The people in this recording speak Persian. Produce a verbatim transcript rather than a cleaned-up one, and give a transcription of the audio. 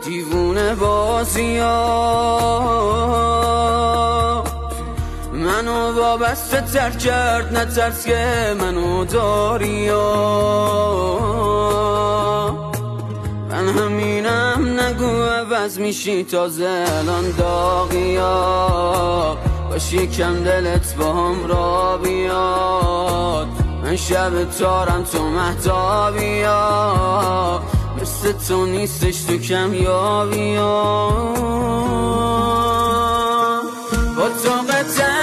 دیوونه بازی ها منو وابسته تر کرد، نترس که منو داری ها. من همینم نگو عوض میشی تازه الان داغی ها. باشی کم دلت با هم را بیاد، من شب تارم تو مهتابی ها. مثل تو نیستش تو کمیابی ها. با طاقت